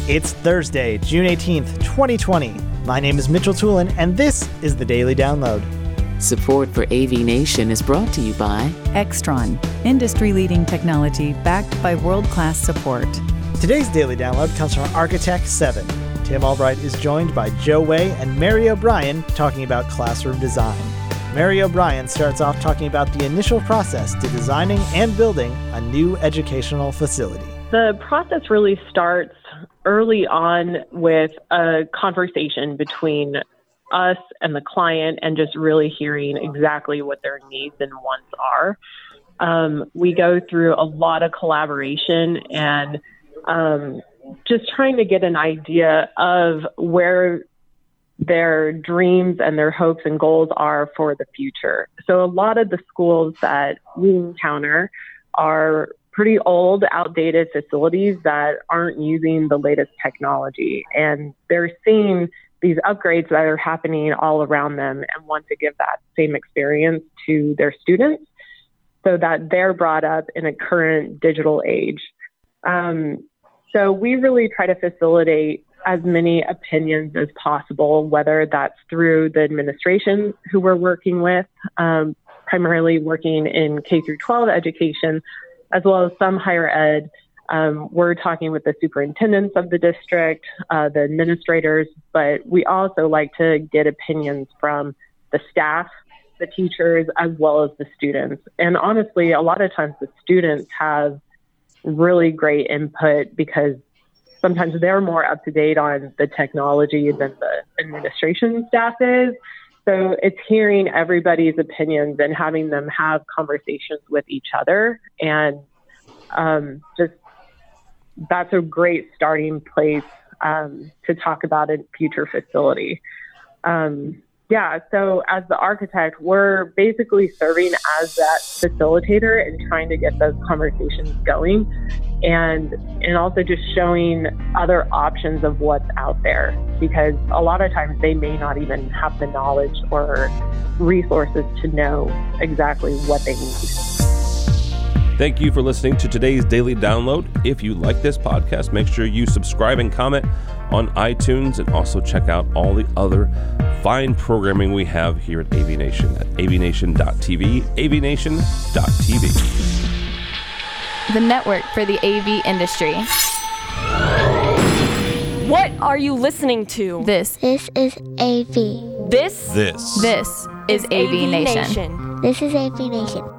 It's Thursday, June 18th, 2020. My name is Mitchell Tulin, and this is the Daily Download. Support for AV Nation is brought to you by Extron, industry-leading technology backed by world-class support. Today's Daily Download comes from Architect 7. Tim Albright is joined by Joe Way and Mary O'Brien talking about classroom design. Mary O'Brien starts off talking about the initial process to designing and building a new educational facility. The process really starts early on with a conversation between us and the client and just really hearing exactly what their needs and wants are. We go through a lot of collaboration and just trying to get an idea of where their dreams and their hopes and goals are for the future. So a lot of the schools that we encounter are pretty old, outdated facilities that aren't using the latest technology. And they're seeing these upgrades that are happening all around them and want to give that same experience to their students so that they're brought up in a current digital age. So we really try to facilitate as many opinions as possible, whether that's through the administration who we're working with, primarily working in K through 12 education, as well as some higher ed. We're talking with the superintendents of the district, the administrators, but we also like to get opinions from the staff, the teachers, as well as the students. And honestly, a lot of times the students have really great input because sometimes they're more up to date on the technology than the administration staff is. So it's hearing everybody's opinions and having them have conversations with each other. And just that's a great starting place to talk about a future facility. So as the architect, we're basically serving as that facilitator and trying to get those conversations going and also just showing other options of what's out there, because a lot of times they may not even have the knowledge or resources to know exactly what they need. Thank you for listening to today's Daily Download. If you like this podcast, make sure you subscribe and comment on iTunes, and also check out all the other fine programming we have here at AV Nation at avnation.tv, avnation.tv. The network for the AV industry. What are you listening to? This is AV. This is AV Nation. This is AV Nation.